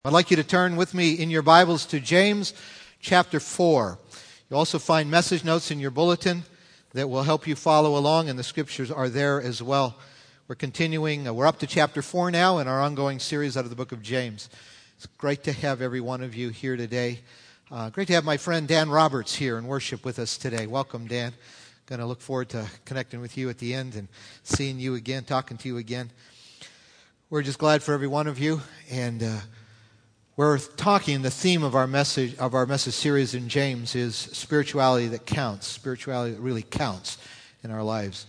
I'd like you to turn with me in your Bibles to James chapter 4. You'll also find message notes in your bulletin that will help you follow along, and the scriptures are there as well. We're continuing. We're up to chapter 4 now in our ongoing series out of the book of James. It's great to have every one of you here today. Great to have my friend Dan Roberts here in worship with us today. Welcome, Dan. Going to look forward to connecting with you at the end and seeing you again, talking to you again. We're just glad for every one of you, and we're talking, the theme of our message series in James is spirituality that counts, spirituality that really counts in our lives.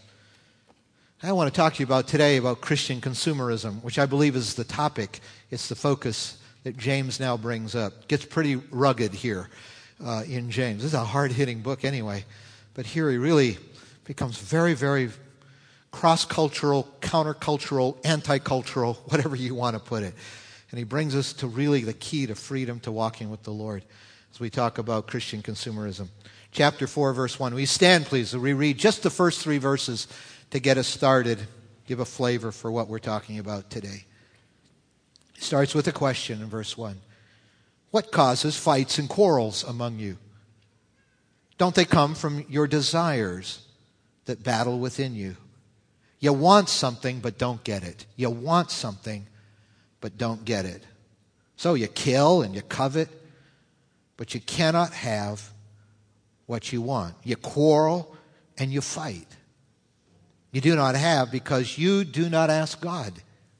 I want to talk to you about today about Christian consumerism, which I believe is the topic. It's the focus that James now brings up. It gets pretty rugged here in James. This is a hard-hitting book anyway, but here he really becomes very, very cross-cultural, countercultural, anti-cultural, whatever you want to put it. And he brings us to really the key to freedom, to walking with the Lord, as we talk about Christian consumerism. Chapter 4, verse 1. We stand, please, we read just the first 3 verses to get us started, give a flavor for what we're talking about today. It starts with a question in verse 1. What causes fights and quarrels among you? Don't they come from your desires that battle within you? You want something, but don't get it. You want something, but don't get it. So you kill and you covet, but you cannot have what you want. You quarrel and you fight. You do not have because you do not ask God.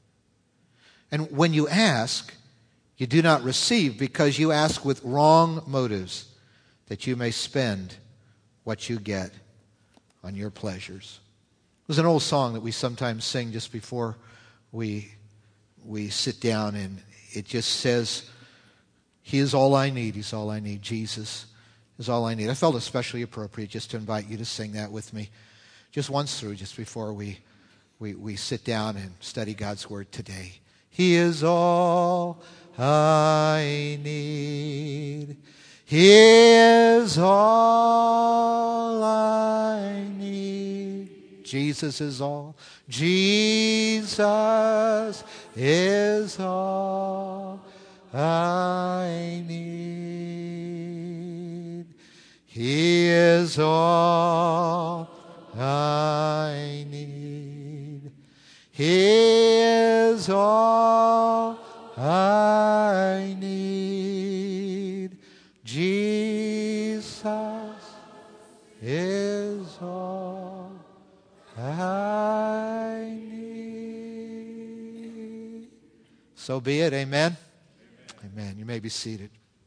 And when you ask, you do not receive because you ask with wrong motives, that you may spend what you get on your pleasures. There's an old song that we sometimes sing just before we sit down, and it just says, He is all I need, He's all I need. Jesus is all I need. I felt especially appropriate just to invite you to sing that with me just once through, just before we sit down and study God's Word today. He is all I need. He is all I need. Jesus is all. Jesus is all I need. He is all I need. He is all I need. Jesus is all I need. So be it. Amen. Amen. You may be seated.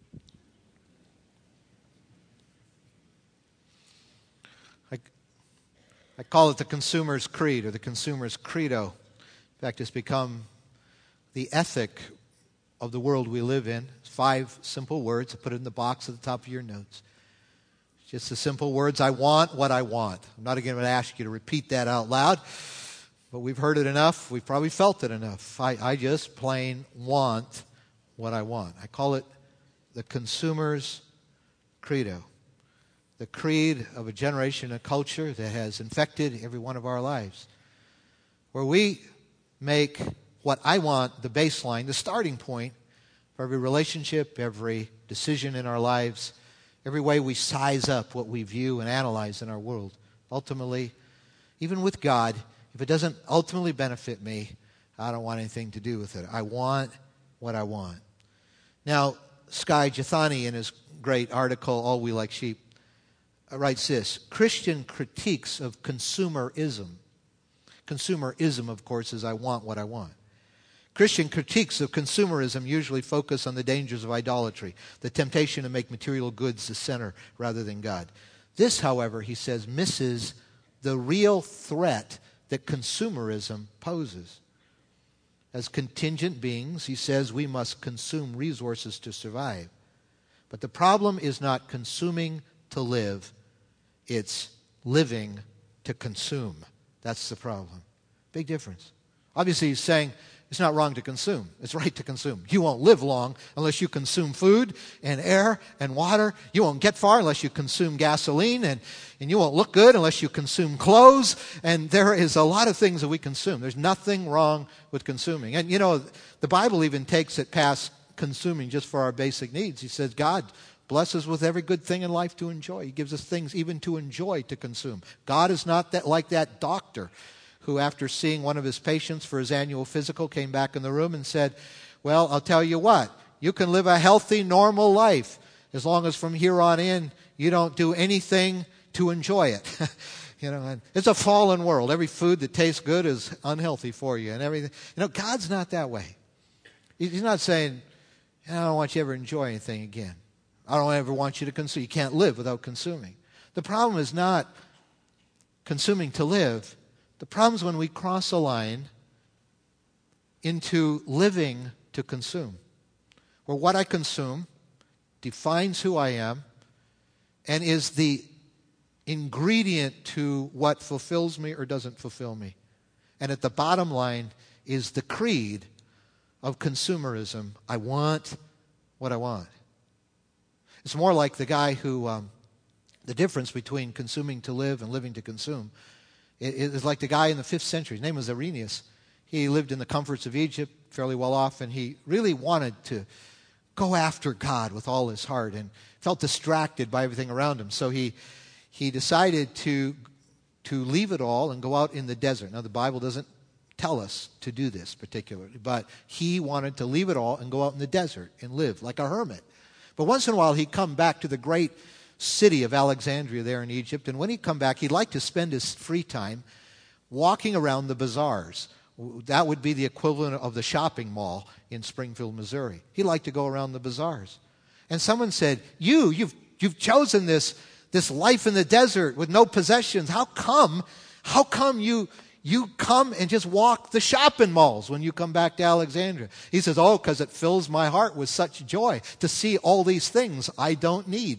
I call it the consumer's creed or the consumer's credo. In fact, it's become the ethic of the world we live in. It's 5 simple words. I put it in the box at the top of your notes. It's just the simple words, I want what I want. I'm not going to ask you to repeat that out loud, but we've heard it enough. We've probably felt it enough. I just plain want what I want. I call it the consumer's credo. The creed of a generation, a culture that has infected every one of our lives, where we make what I want the baseline, the starting point for every relationship, every decision in our lives, every way we size up what we view and analyze in our world. Ultimately, even with God, if it doesn't ultimately benefit me, I don't want anything to do with it. I want what I want. Now, Skye Jethani, in his great article, All We Like Sheep, writes this: Christian critiques of consumerism. Consumerism, of course, is I want what I want. Christian critiques of consumerism usually focus on the dangers of idolatry, the temptation to make material goods the center rather than God. This, however, he says, misses the real threat that consumerism poses. As contingent beings, he says, we must consume resources to survive. But the problem is not consuming to live, it's living to consume. That's the problem. Big difference. Obviously, he's saying it's not wrong to consume. It's right to consume. You won't live long unless you consume food and air and water. You won't get far unless you consume gasoline, and you won't look good unless you consume clothes. And there is a lot of things that we consume. There's nothing wrong with consuming. And you know, the Bible even takes it past consuming just for our basic needs. He says God blesses us with every good thing in life to enjoy. He gives us things even to enjoy, to consume. God is not that like that doctor who, after seeing one of his patients for his annual physical, came back in the room and said, well, I'll tell you what, you can live a healthy, normal life as long as from here on in you don't do anything to enjoy it. And it's a fallen world. Every food that tastes good is unhealthy for you and everything. God's not that way. He's not saying, I don't want you to ever enjoy anything again. I don't ever want you to consume. You can't live without consuming. The problem is not consuming to live. The problem is when we cross a line into living to consume, where what I consume defines who I am and is the ingredient to what fulfills me or doesn't fulfill me. And at the bottom line is the creed of consumerism. I want what I want. It's more like the guy who, the difference between consuming to live and living to consume. It is like the guy in the 5th century. His name was Irenaeus. He lived in the comforts of Egypt, fairly well off, and he really wanted to go after God with all his heart and felt distracted by everything around him. So he decided to leave it all and go out in the desert. Now, the Bible doesn't tell us to do this particularly, but he wanted to leave it all and go out in the desert and live like a hermit. But once in a while, he'd come back to the great city of Alexandria there in Egypt, and when he'd come back, he'd like to spend his free time walking around the bazaars. That would be the equivalent of the shopping mall in Springfield, Missouri. He liked to go around the bazaars. And someone said, you've chosen this life in the desert with no possessions. How come you come and just walk the shopping malls when you come back to Alexandria? He says, because it fills my heart with such joy to see all these things I don't need.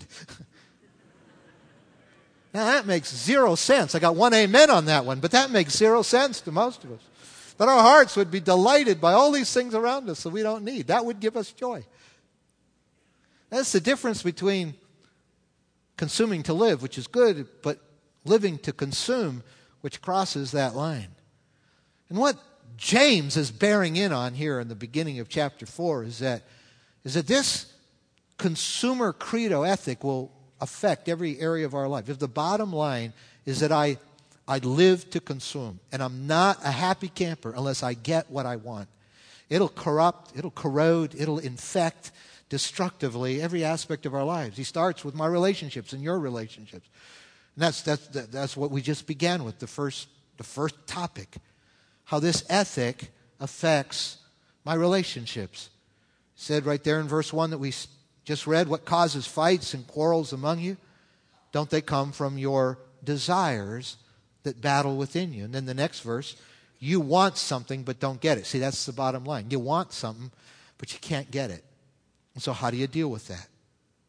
Now that makes zero sense. I got one amen on that one, but that makes zero sense to most of us. But our hearts would be delighted by all these things around us that we don't need. That would give us joy. That's the difference between consuming to live, which is good, but living to consume, which crosses that line. And what James is bearing in on here in the beginning of chapter 4 is that this consumer credo ethic will affect every area of our life. If the bottom line is that I live to consume, and I'm not a happy camper unless I get what I want, it'll corrupt, it'll corrode, it'll infect destructively every aspect of our lives. He starts with my relationships and your relationships. And that's what we just began with, the first topic. How this ethic affects my relationships. It said right there in verse 1 that we just read, what causes fights and quarrels among you? Don't they come from your desires that battle within you? And then the next verse, you want something but don't get it. See, that's the bottom line. You want something, but you can't get it. And so how do you deal with that?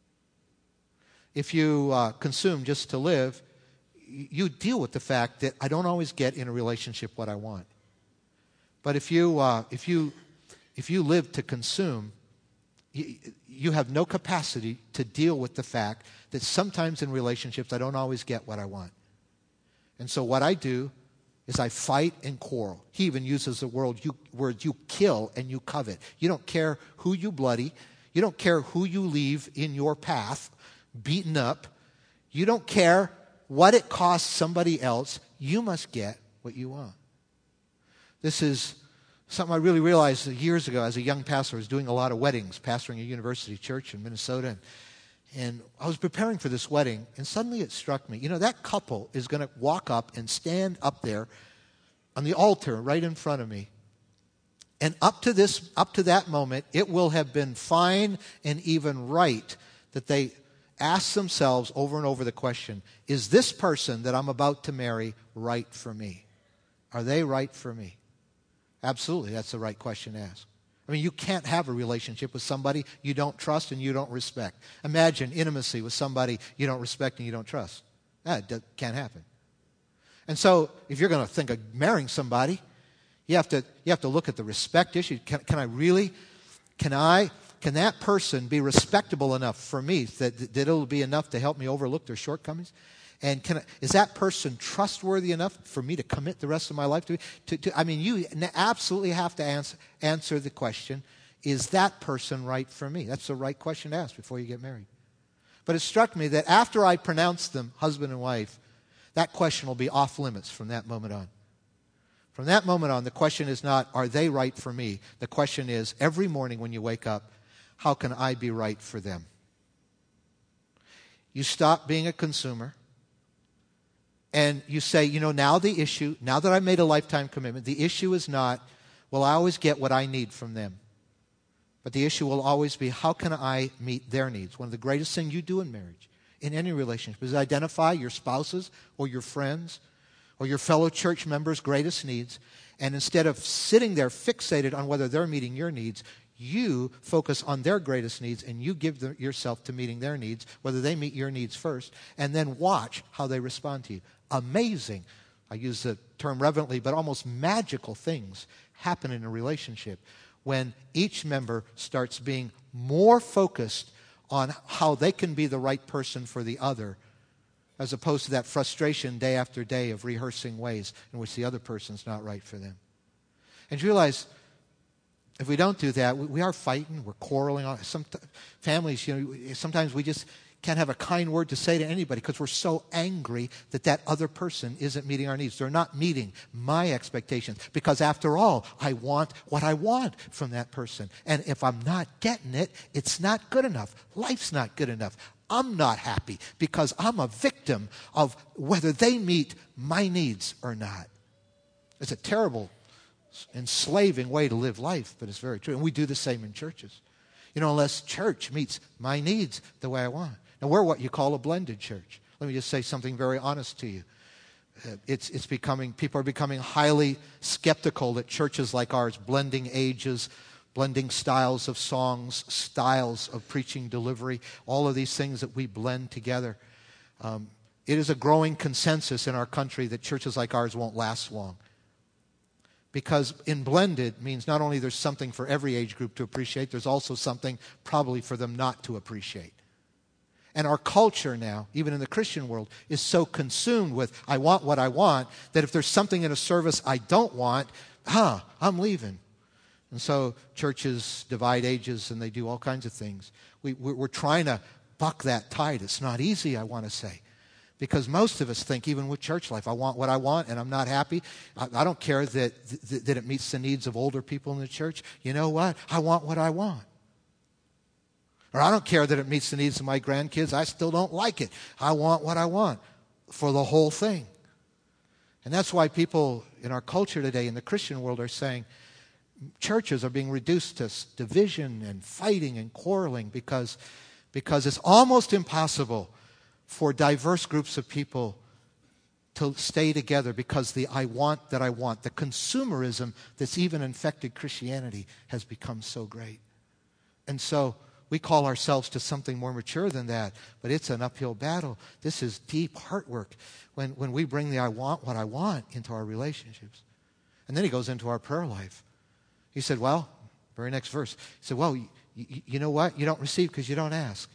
If you consume just to live, you deal with the fact that I don't always get in a relationship what I want. But if you live to consume, you have no capacity to deal with the fact that sometimes in relationships I don't always get what I want. And so what I do is I fight and quarrel. He even uses the word you kill and you covet. You don't care who you bloody. You don't care who you leave in your path, beaten up. You don't care what it costs somebody else. You must get what you want. This is something I really realized years ago as a young pastor. I was doing a lot of weddings, pastoring a university church in Minnesota. And I was preparing for this wedding, and suddenly it struck me, that couple is going to walk up and stand up there on the altar right in front of me. And up to that moment, it will have been fine and even right that they ask themselves over and over the question, is this person that I'm about to marry right for me? Are they right for me? Absolutely, that's the right question to ask. I mean, you can't have a relationship with somebody you don't trust and you don't respect. Imagine intimacy with somebody you don't respect and you don't trust. That can't happen. And so, if you're going to think of marrying somebody, you have to look at the respect issue. Can that person be respectable enough for me that it'll be enough to help me overlook their shortcomings? And is that person trustworthy enough for me to commit the rest of my life to? You absolutely have to answer the question, Is that person right for me? That's the right question to ask before you get married. But it struck me that after I pronounce them husband and wife, that question will be off limits from that moment on. From that moment on, the question is not, are they right for me? The question is, every morning when you wake up, how can I be right for them? You stop being a consumer, and you say, now that I've made a lifetime commitment, the issue is not, will I always get what I need from them? But the issue will always be, how can I meet their needs? One of the greatest things you do in marriage, in any relationship, is identify your spouse's or your friends or your fellow church members' greatest needs, and instead of sitting there fixated on whether they're meeting your needs, you focus on their greatest needs and you give yourself to meeting their needs, whether they meet your needs first, and then watch how they respond to you. Amazing, I use the term reverently, but almost magical things happen in a relationship when each member starts being more focused on how they can be the right person for the other, as opposed to that frustration day after day of rehearsing ways in which the other person's not right for them. And you realize, if we don't do that, we are fighting, we're quarreling. Some families, sometimes we just can't have a kind word to say to anybody because we're so angry that that other person isn't meeting our needs. They're not meeting my expectations because, after all, I want what I want from that person. And if I'm not getting it, it's not good enough. Life's not good enough. I'm not happy because I'm a victim of whether they meet my needs or not. It's a terrible, enslaving way to live life, but it's very true. And we do the same in churches. Unless church meets my needs the way I want. Now, we're what you call a blended church. Let me just say something very honest to you. People are becoming highly skeptical that churches like ours, blending ages, blending styles of songs, styles of preaching delivery, all of these things that we blend together. It is a growing consensus in our country that churches like ours won't last long. Because in blended means not only there's something for every age group to appreciate, there's also something probably for them not to appreciate. And our culture now, even in the Christian world, is so consumed with, I want what I want, that if there's something in a service I don't want, I'm leaving. And so churches divide ages and they do all kinds of things. We're trying to buck that tide. It's not easy, I want to say. Because most of us think, even with church life, I want what I want and I'm not happy. I don't care that it meets the needs of older people in the church. You know what? I want what I want. Or I don't care that it meets the needs of my grandkids. I still don't like it. I want what I want for the whole thing. And that's why people in our culture today, in the Christian world, are saying churches are being reduced to division and fighting and quarreling because it's almost impossible for diverse groups of people to stay together because the I want, the consumerism that's even infected Christianity has become so great. And so we call ourselves to something more mature than that, but it's an uphill battle. This is deep heart work when we bring the I want what I want into our relationships. And then he goes into our prayer life. He said, very next verse, he said, you know what? You don't receive because you don't ask.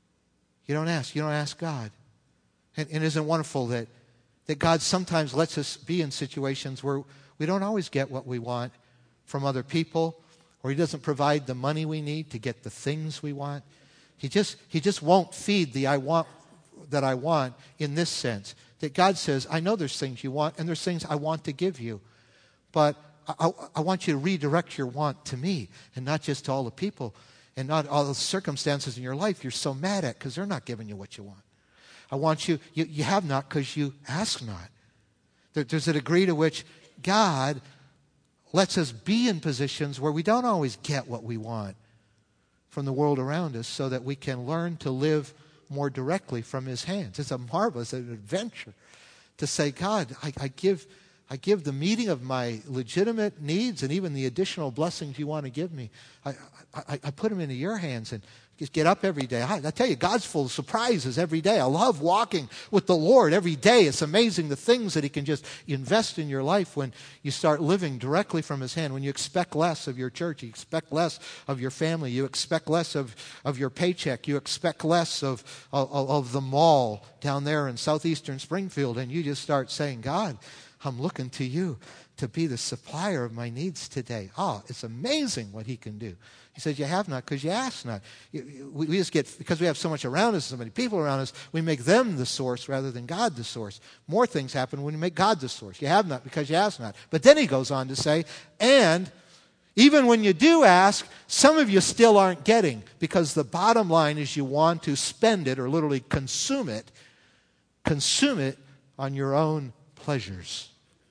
You don't ask. You don't ask God. And isn't it wonderful that God sometimes lets us be in situations where we don't always get what we want from other people, or he doesn't provide the money we need to get the things we want. He just won't feed the I want that I want in this sense. That God says, I know there's things you want, and there's things I want to give you. But I want you to redirect your want to me, and not just to all the people, and not all the circumstances in your life you're so mad at because they're not giving you what you want. I want you have not because you ask not. There's a degree to which God lets us be in positions where we don't always get what we want from the world around us so that we can learn to live more directly from his hands. It's a marvelous adventure to say, God, I give the meeting of my legitimate needs and even the additional blessings you want to give me. I put them into your hands and just get up every day. I tell you, God's full of surprises every day. I love walking with the Lord every day. It's amazing the things that he can just invest in your life when you start living directly from his hand. When you expect less of your church, you expect less of your family, you expect less of your paycheck, you expect less of the mall down there in southeastern Springfield, and you just start saying, God, I'm looking to you to be the supplier of my needs today. Oh, it's amazing what he can do. He says, you have not because you ask not. We just get, because we have so much around us, so many people around us, we make them the source rather than God the source. More things happen when you make God the source. You have not because you ask not. But then he goes on to say, and even when you do ask, some of you still aren't getting, because the bottom line is you want to spend it, or literally consume it on your own pleasures.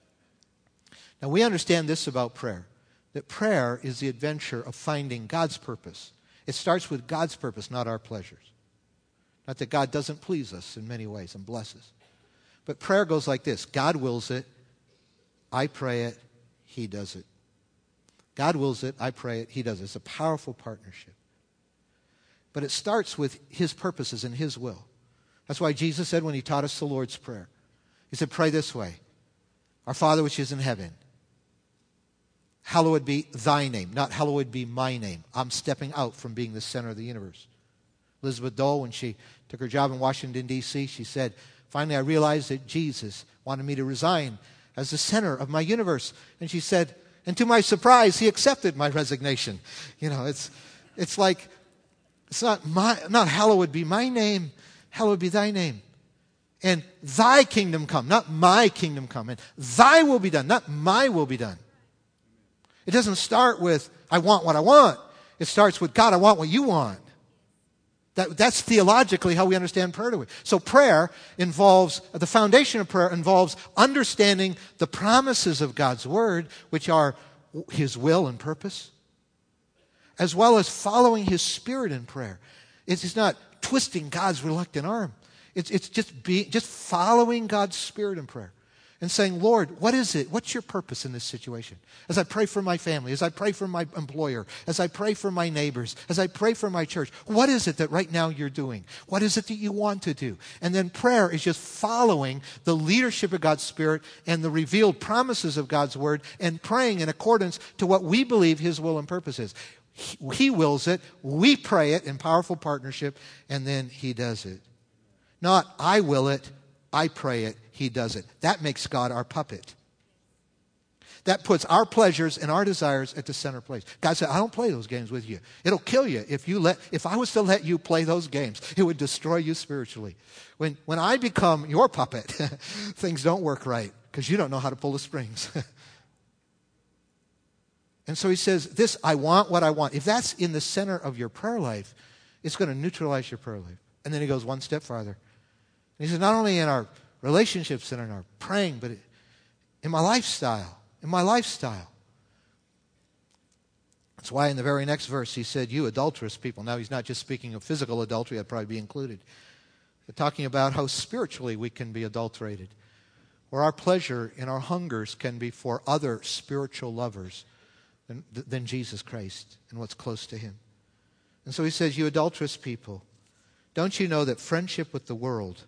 Now we understand this about prayer, that prayer is the adventure of finding God's purpose. It starts with God's purpose, not our pleasures. Not that God doesn't please us in many ways and bless us. But prayer goes like this: God wills it, I pray it, he does it. God wills it, I pray it, he does it. It's a powerful partnership. But it starts with his purposes and his will. That's why Jesus said when he taught us the Lord's Prayer, he said, pray this way: Our Father which is in heaven, hallowed be thy name, not hallowed be my name. I'm stepping out from being the center of the universe. Elizabeth Dole, when she took her job in Washington, D.C., she said, finally I realized that Jesus wanted me to resign as the center of my universe. And she said, and to my surprise, he accepted my resignation. You know, it's like, it's not hallowed be my name, hallowed be thy name. And thy kingdom come, not my kingdom come. And thy will be done, not my will be done. It doesn't start with, I want what I want. It starts with, God, I want what you want. That's theologically how we understand prayer. So prayer involves, the foundation of prayer involves understanding the promises of God's word, which are his will and purpose, as well as following his spirit in prayer. It's not twisting God's reluctant arm. It's just following God's spirit in prayer and saying, Lord, what is it? What's your purpose in this situation? As I pray for my family, as I pray for my employer, as I pray for my neighbors, as I pray for my church, what is it that right now you're doing? What is it that you want to do? And then prayer is just following the leadership of God's Spirit and the revealed promises of God's Word and praying in accordance to what we believe his will and purpose is. He wills it, we pray it in powerful partnership, and then he does it. Not, I will it, I pray it, he does it. That makes God our puppet. That puts our pleasures and our desires at the center place. God said, I don't play those games with you. It'll kill you if I was to let you play those games. It would destroy you spiritually. When I become your puppet, things don't work right because you don't know how to pull the springs. And so he says, I want what I want. If that's in the center of your prayer life, it's going to neutralize your prayer life. And then he goes one step farther. And he says, not only in our relationships and in our praying, but in my lifestyle. In my lifestyle. That's why in the very next verse he said, you adulterous people. Now he's not just speaking of physical adultery, that'd probably be included. But talking about how spiritually we can be adulterated. Where our pleasure and our hungers can be for other spiritual lovers than Jesus Christ and what's close to him. And so he says, you adulterous people, don't you know that friendship with the world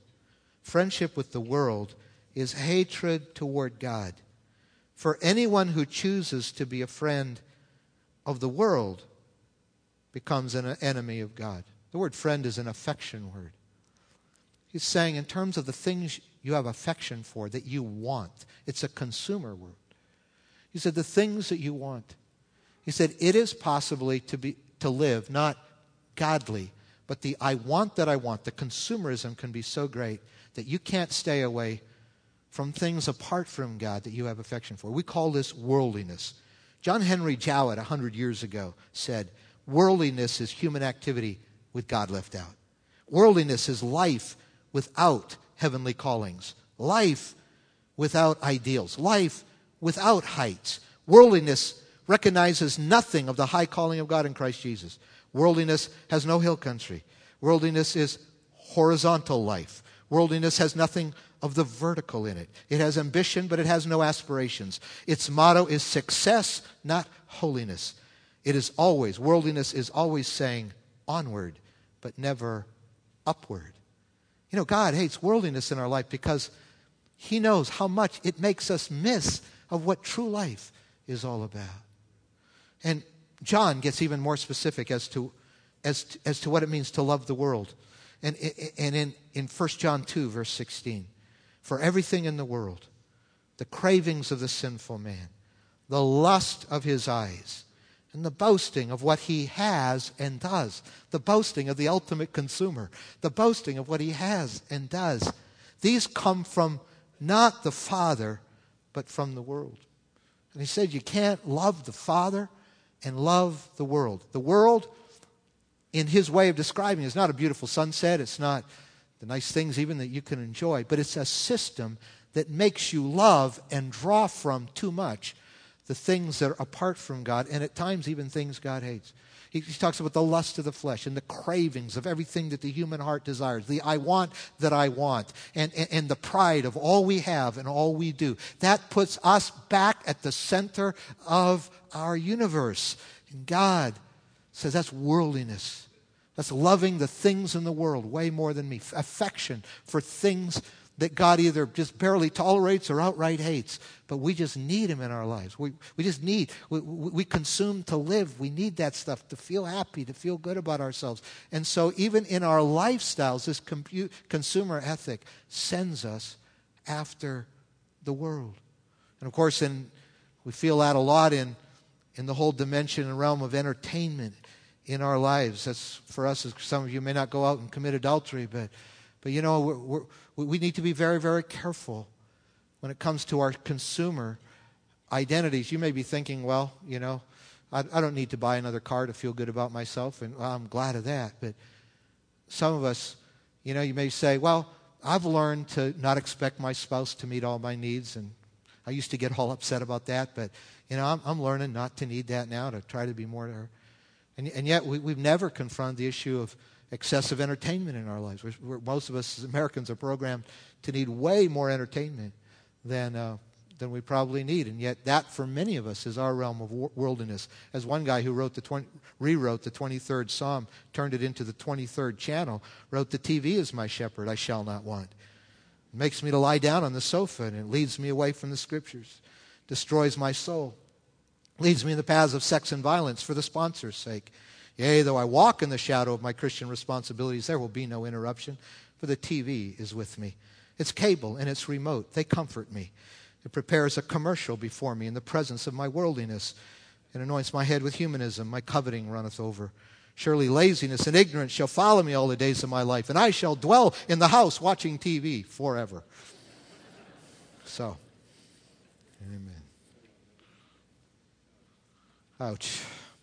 is hatred toward God? For anyone who chooses to be a friend of the world becomes an enemy of God. The word friend is an affection word. He's saying in terms of the things you have affection for, that you want. It's a consumer word. He said the things that you want. He said it is possibly to live not godly, but the I want that I want, the consumerism can be so great that you can't stay away from things apart from God that you have affection for. We call this worldliness. John Henry Jowett 100 years ago said, worldliness is human activity with God left out. Worldliness is life without heavenly callings, life without ideals, life without heights. Worldliness recognizes nothing of the high calling of God in Christ Jesus. Worldliness has no hill country. Worldliness is horizontal life. Worldliness has nothing of the vertical in it. It has ambition, but it has no aspirations. Its motto is success, not holiness. Worldliness is always saying onward, but never upward. You know, God hates worldliness in our life because he knows how much it makes us miss of what true life is all about. And John gets even more specific as to what it means to love the world. And in 1 John 2, verse 16, for everything in the world, the cravings of the sinful man, the lust of his eyes, and the boasting of what he has and does, the boasting of the ultimate consumer, the boasting of what he has and does. These come from not the Father, but from the world. And he said you can't love the Father and love the world. The world, in his way of describing it, is not a beautiful sunset. It's not the nice things even that you can enjoy, but it's a system that makes you love and draw from too much the things that are apart from God, and at times even things God hates. He talks about the lust of the flesh and the cravings of everything that the human heart desires, the I want that I want, and the pride of all we have and all we do. That puts us back at the center of our universe. And God says that's worldliness. That's loving the things in the world way more than me. Affection for things that God either just barely tolerates or outright hates. But we just need him in our lives. We just need, we consume to live. We need that stuff to feel happy, to feel good about ourselves. And so even in our lifestyles, this consumer ethic sends us after the world. And of course, we feel that a lot in the whole dimension and realm of entertainment in our lives. That's for us, as some of you may not go out and commit adultery, but you know, we need to be very, very careful when it comes to our consumer identities. You may be thinking, well, you know, I don't need to buy another car to feel good about myself, and well, I'm glad of that. But some of us, you know, you may say, well, I've learned to not expect my spouse to meet all my needs, and I used to get all upset about that, but, you know, I'm learning not to need that now, to try to be more to her. And yet we've never confronted the issue of excessive entertainment in our lives. Most of us as Americans are programmed to need way more entertainment than we probably need. And yet that, for many of us, is our realm of worldliness. As one guy who rewrote the 23rd Psalm, turned it into the 23rd channel, wrote, "The TV is my shepherd, I shall not want. It makes me to lie down on the sofa, and it leads me away from the Scriptures. Destroys my soul. Leads me in the paths of sex and violence for the sponsor's sake. Yea, though I walk in the shadow of my Christian responsibilities, there will be no interruption, for the TV is with me. Its cable and its remote, they comfort me. It prepares a commercial before me in the presence of my worldliness. It anoints my head with humanism. My coveting runneth over. Surely laziness and ignorance shall follow me all the days of my life, and I shall dwell in the house watching TV forever." So, amen. Ouch.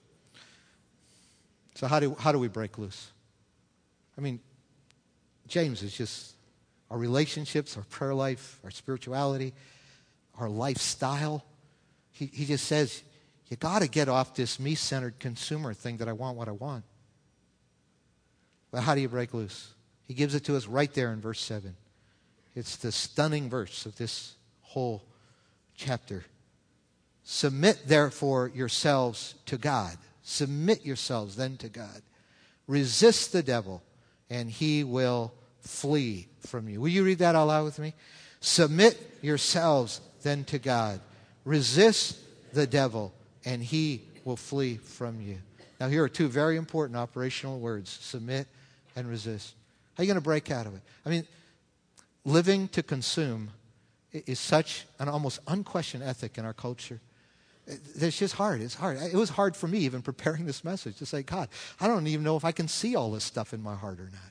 So how do we break loose? I mean, James is just our relationships, our prayer life, our spirituality, our lifestyle. He just says, you got to get off this me-centered consumer thing that I want what I want. But how do you break loose? He gives it to us right there in verse 7. It's the stunning verse of this whole chapter. "Submit therefore yourselves to God." Submit yourselves then to God. "Resist the devil, and he will flee from you." Will you read that out loud with me? "Submit yourselves then to God. Resist the devil, and he will flee from you." Now here are two very important operational words: submit and resist. How are you going to break out of it? I mean, living to consume is such an almost unquestioned ethic in our culture. It's just hard. It's hard. It was hard for me even preparing this message to say, God, I don't even know if I can see all this stuff in my heart or not.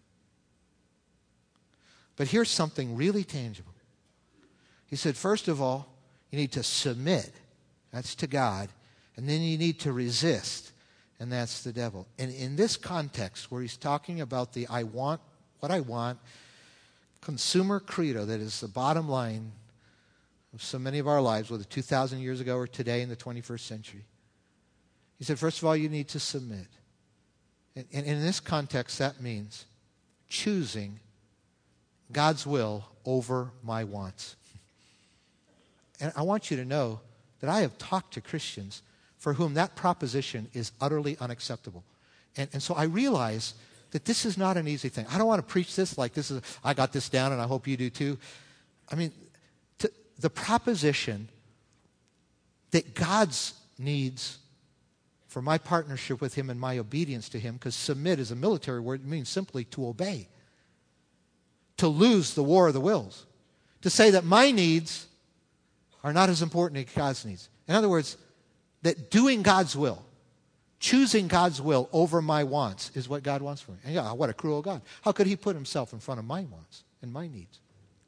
But here's something really tangible. He said, first of all, you need to submit. That's to God. And then you need to resist. And that's the devil. And in this context where he's talking about the I want what I want consumer credo that is the bottom line of so many of our lives, whether 2,000 years ago or today in the 21st century. He said, first of all, you need to submit. And in this context, that means choosing God's will over my wants. And I want you to know that I have talked to Christians for whom that proposition is utterly unacceptable. And so I realize that this is not an easy thing. I don't want to preach this like this is, I got this down and I hope you do too. I mean, the proposition that God's needs for my partnership with him and my obedience to him, because submit is a military word, it means simply to obey, to lose the war of the wills, to say that my needs are not as important as God's needs. In other words, that doing God's will, choosing God's will over my wants is what God wants for me. And yeah, what a cruel God. How could he put himself in front of my wants and my needs?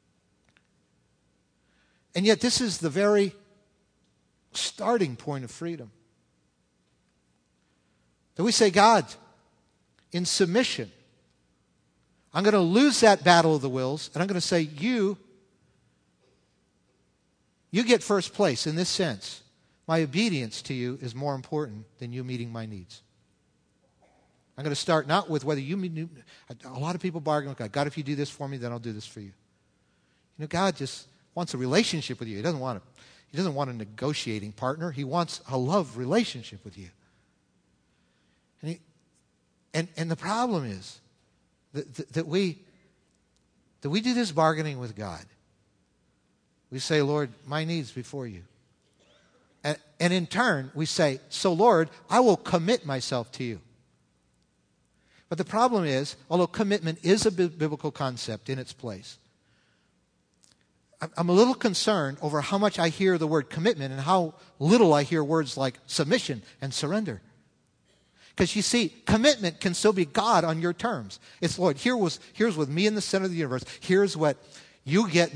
And yet this is the very starting point of freedom. That we say, God, in submission, I'm going to lose that battle of the wills, and I'm going to say, you get first place in this sense. My obedience to you is more important than you meeting my needs. I'm going to start not with whether you meet. A lot of people bargain with God. God, if you do this for me, then I'll do this for you. You know, God just wants a relationship with you. He doesn't want a negotiating partner. He wants a love relationship with you. And the problem is that we do this bargaining with God. We say, Lord, my needs before you. And in turn, we say, so Lord, I will commit myself to you. But the problem is, although commitment is a biblical concept in its place, I'm a little concerned over how much I hear the word commitment and how little I hear words like submission and surrender. Because you see, commitment can still be God on your terms. It's, Lord, here's with me in the center of the universe. Here's what you get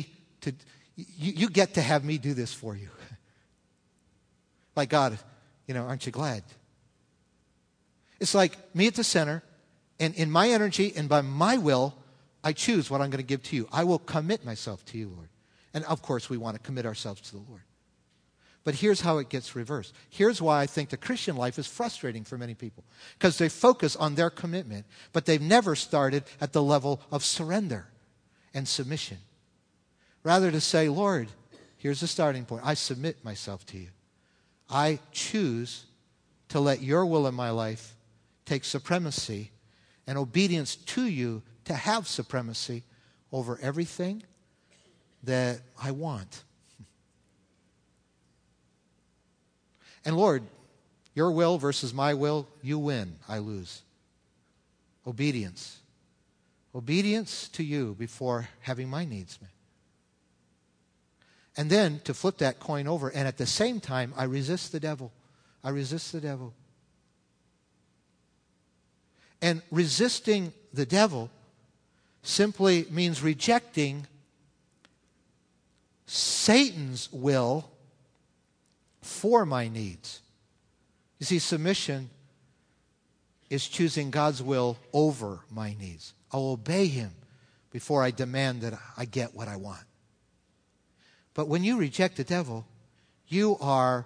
to have me do this for you. Like, God, aren't you glad? It's like me at the center, and in my energy and by my will, I choose what I'm going to give to you. I will commit myself to you, Lord. And of course, we want to commit ourselves to the Lord. But here's how it gets reversed. Here's why I think the Christian life is frustrating for many people. Because they focus on their commitment, but they've never started at the level of surrender and submission. Rather to say, Lord, here's the starting point. I submit myself to you. I choose to let your will in my life take supremacy and obedience to you to have supremacy over everything that I want. And Lord, your will versus my will, you win, I lose. Obedience. Obedience to you before having my needs met. And then to flip that coin over, and at the same time, I resist the devil. I resist the devil. And resisting the devil simply means rejecting Satan's will for my needs. You see, submission is choosing God's will over my needs. I'll obey him before I demand that I get what I want. But when you reject the devil, you are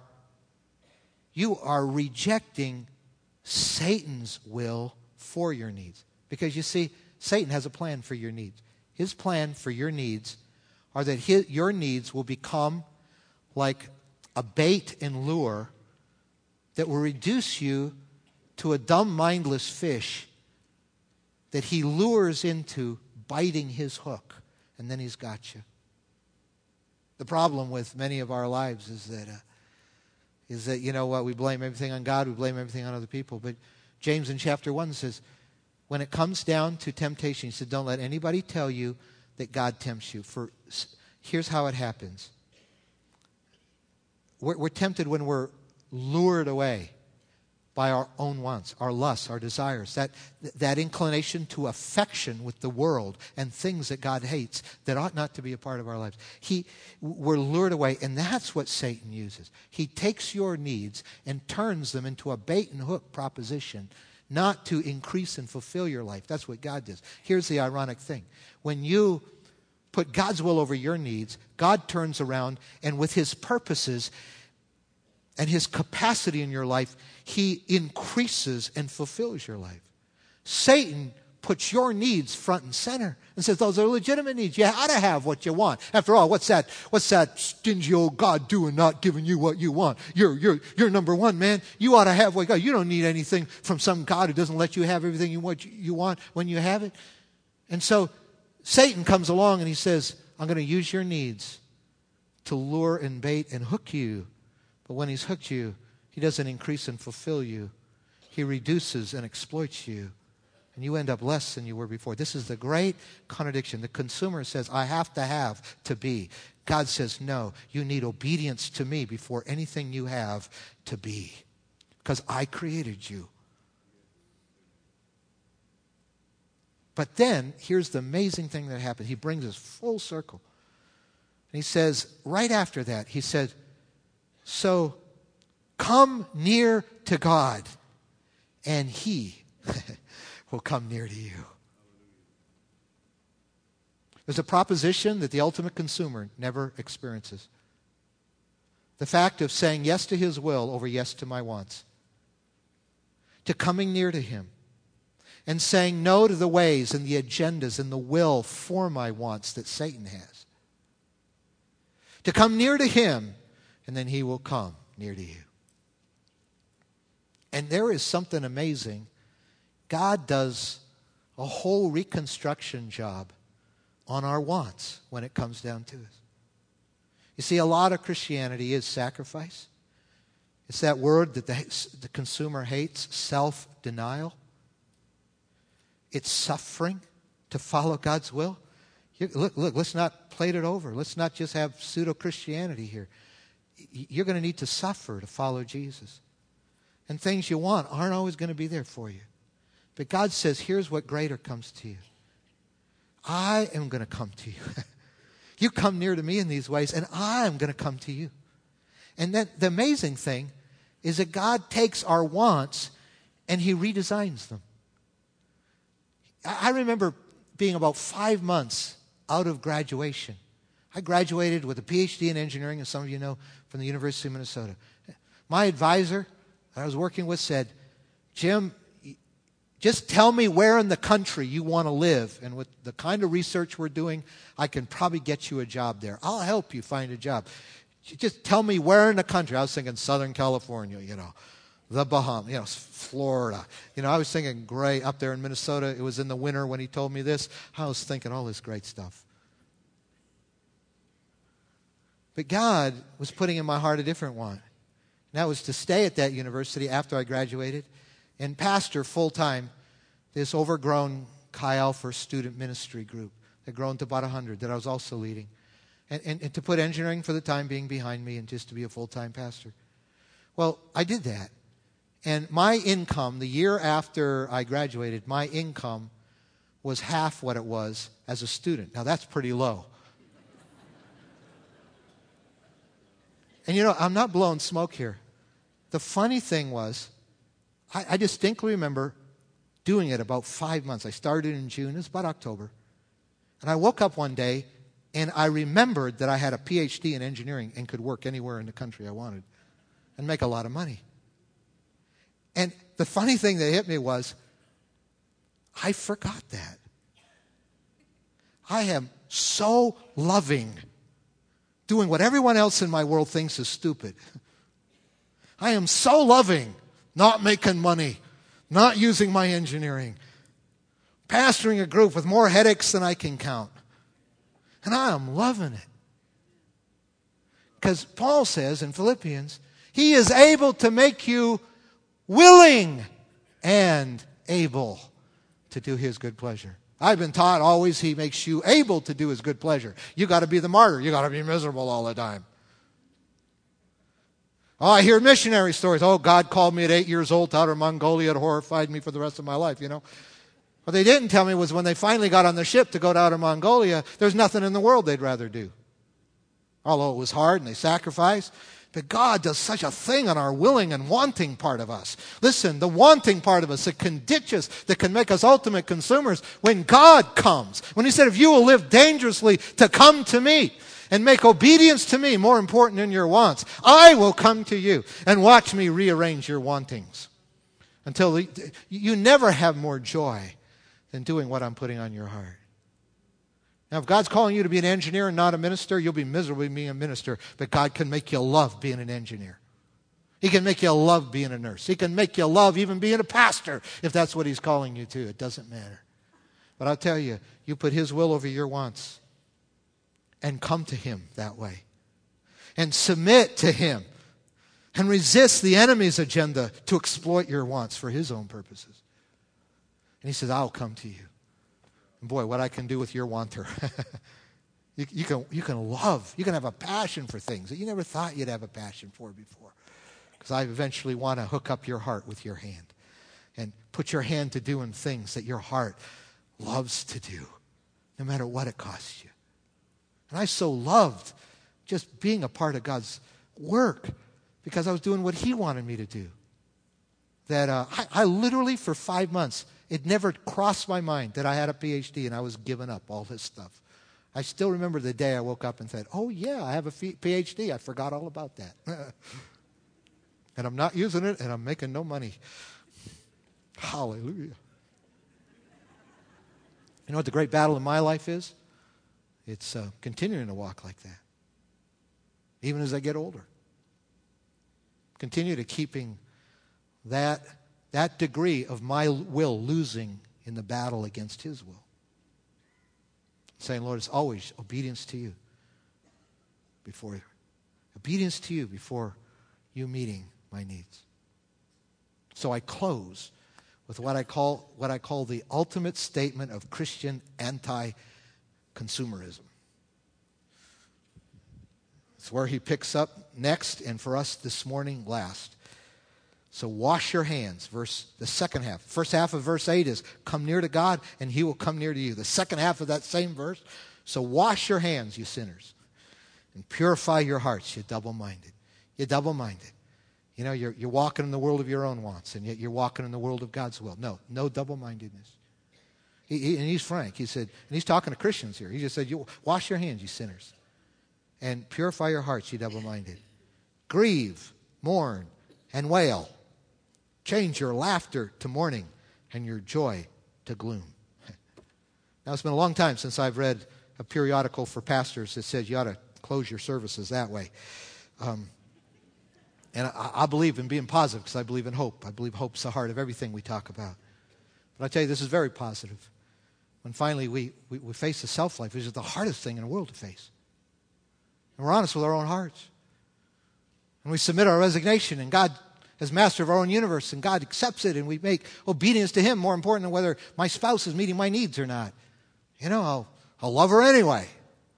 rejecting Satan's will for your needs. Because you see, Satan has a plan for your needs. His plan for your needs are that your needs will become like a bait and lure that will reduce you to a dumb, mindless fish that he lures into biting his hook, and then he's got you. The problem with many of our lives is that you know what, we blame everything on God, we blame everything on other people. But James in chapter 1 says, when it comes down to temptation, he said, don't let anybody tell you that God tempts you. For here's how it happens. We're tempted when we're lured away by our own wants, our lusts, our desires, that inclination to affection with the world and things that God hates that ought not to be a part of our lives. We're lured away, and that's what Satan uses. He takes your needs and turns them into a bait and hook proposition, not to increase and fulfill your life. That's what God does. Here's the ironic thing. When you put God's will over your needs, God turns around, and with his purposes and his capacity in your life, he increases and fulfills your life. Satan puts your needs front and center and says those are legitimate needs. You ought to have what you want. After all, what's that stingy old God doing, not giving you what you want? You're number one, man. You ought to have what you got. You don't need anything from some God who doesn't let you have everything you want when you have it. And so Satan comes along and he says, I'm going to use your needs to lure and bait and hook you. But when he's hooked you, he doesn't increase and fulfill you. He reduces and exploits you. And you end up less than you were before. This is the great contradiction. The consumer says, I have to be. God says, no, you need obedience to me before anything you have to be. Because I created you. But then, here's the amazing thing that happened. He brings us full circle. And he says, right after that, he said, so come near to God, and he will come near to you. There's a proposition that the ultimate consumer never experiences. The fact of saying yes to his will over yes to my wants. To coming near to him. And saying no to the ways and the agendas and the will for my wants that Satan has. To come near to him, and then he will come near to you. And there is something amazing. God does a whole reconstruction job on our wants when it comes down to us. You see, a lot of Christianity is sacrifice. It's that word that the consumer hates, self-denial. It's suffering to follow God's will. Look, let's not plate it over. Let's not just have pseudo-Christianity here. You're going to need to suffer to follow Jesus. And things you want aren't always going to be there for you. But God says, here's what greater comes to you. I am going to come to you. You come near to me in these ways, and I am going to come to you. And then the amazing thing is that God takes our wants and he redesigns them. I remember being about 5 months out of graduation. I graduated with a PhD in engineering, as some of you know, from the University of Minnesota. My advisor that I was working with said, Jim, just tell me where in the country you want to live. And with the kind of research we're doing, I can probably get you a job there. I'll help you find a job. Just tell me where in the country. I was thinking Southern California, the Bahamas, Florida. I was thinking great up there in Minnesota. It was in the winter when he told me this. I was thinking all this great stuff. But God was putting in my heart a different one. And that was to stay at that university after I graduated and pastor full-time this overgrown Chi Alpha student ministry group that had grown to about 100 that I was also leading. And to put engineering for the time being behind me and just to be a full-time pastor. Well, I did that. And my income, the year after I graduated, my income was half what it was as a student. Now, that's pretty low. And I'm not blowing smoke here. The funny thing was, I distinctly remember doing it about 5 months. I started in June. It was about October. And I woke up one day, and I remembered that I had a PhD in engineering and could work anywhere in the country I wanted and make a lot of money. And the funny thing that hit me was, I forgot that. I am so loving doing what everyone else in my world thinks is stupid. I am so loving not making money, not using my engineering, pastoring a group with more headaches than I can count. And I am loving it. Because Paul says in Philippians, he is able to make you willing and able to do his good pleasure. I've been taught always he makes you able to do his good pleasure. You got to be the martyr. You got to be miserable all the time. Oh, I hear missionary stories. Oh, God called me at 8 years old to outer Mongolia. It horrified me for the rest of my life, What they didn't tell me was when they finally got on the ship to go to outer Mongolia, there's nothing in the world they'd rather do. Although it was hard and they sacrificed. But God does such a thing on our willing and wanting part of us. Listen, the wanting part of us that can ditch us, that can make us ultimate consumers, when God comes, when he said, if you will live dangerously to come to me and make obedience to me more important than your wants, I will come to you and watch me rearrange your wantings. Until you never have more joy than doing what I'm putting on your heart. Now, if God's calling you to be an engineer and not a minister, you'll be miserable being a minister. But God can make you love being an engineer. He can make you love being a nurse. He can make you love even being a pastor if that's what he's calling you to. It doesn't matter. But I'll tell you, you put his will over your wants and come to him that way. And submit to him. And resist the enemy's agenda to exploit your wants for his own purposes. And he says, I'll come to you. And boy, what I can do with your wanter. You can love. You can have a passion for things that you never thought you'd have a passion for before. Because I eventually want to hook up your heart with your hand and put your hand to doing things that your heart loves to do, no matter what it costs you. And I so loved just being a part of God's work because I was doing what He wanted me to do. That I literally, for 5 months, it never crossed my mind that I had a PhD and I was giving up all this stuff. I still remember the day I woke up and said, oh yeah, I have a PhD. I forgot all about that. And I'm not using it and I'm making no money. Hallelujah. You know what the great battle in my life is? It's continuing to walk like that. Even as I get older. Continue to keeping that degree of my will losing in the battle against His will. Saying, Lord, it's always obedience to you before you meeting my needs. So I close with what I call the ultimate statement of Christian anti-consumerism. It's where he picks up next, and for us this morning, last. So wash your hands, the second half. First half of verse 8 is, come near to God, and He will come near to you. The second half of that same verse, so wash your hands, you sinners, and purify your hearts, you double-minded. You double-minded. You know, you're walking in the world of your own wants, and yet you're walking in the world of God's will. No double-mindedness. And he's frank. He said, and he's talking to Christians here. He just said, wash your hands, you sinners, and purify your hearts, you double-minded. Grieve, mourn, and wail. Change your laughter to mourning and your joy to gloom. Now, it's been a long time since I've read a periodical for pastors that says you ought to close your services that way. And I believe in being positive because I believe in hope. I believe hope's the heart of everything we talk about. But I tell you, this is very positive. When finally we face the self-life, which is the hardest thing in the world to face. And we're honest with our own hearts. And we submit our resignation, and God as master of our own universe, and God accepts it, and we make obedience to Him more important than whether my spouse is meeting my needs or not. You know, I'll love her anyway.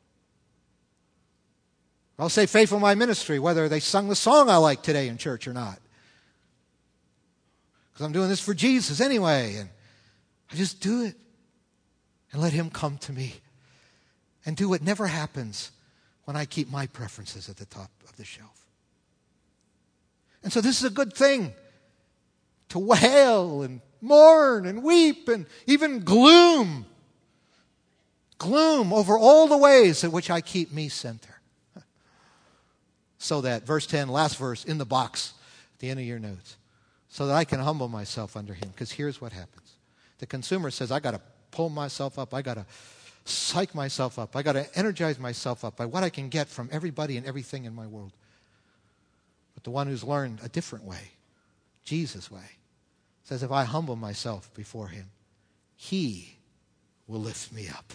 I'll stay faithful in my ministry, whether they sung the song I like today in church or not. Because I'm doing this for Jesus anyway, and I just do it and let Him come to me and do what never happens when I keep my preferences at the top of the shelf. And so this is a good thing, to wail and mourn and weep and even gloom over all the ways in which I keep me center. So that, verse 10, last verse in the box at the end of your notes, so that I can humble myself under Him. Because here's what happens. The consumer says, I got to pull myself up, I got to psych myself up, I got to energize myself up by what I can get from everybody and everything in my world. But the one who's learned a different way, Jesus' way, says if I humble myself before Him, He will lift me up.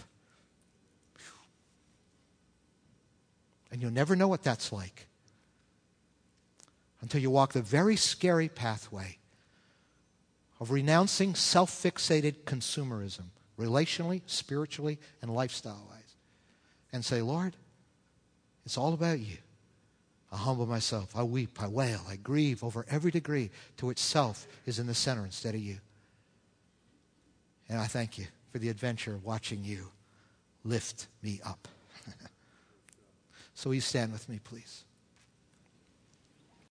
And you'll never know what that's like until you walk the very scary pathway of renouncing self-fixated consumerism, relationally, spiritually, and lifestyle-wise, and say, Lord, it's all about you. I humble myself. I weep. I wail. I grieve over every degree to which self is in the center instead of you. And I thank you for the adventure of watching you lift me up. So will you stand with me, please?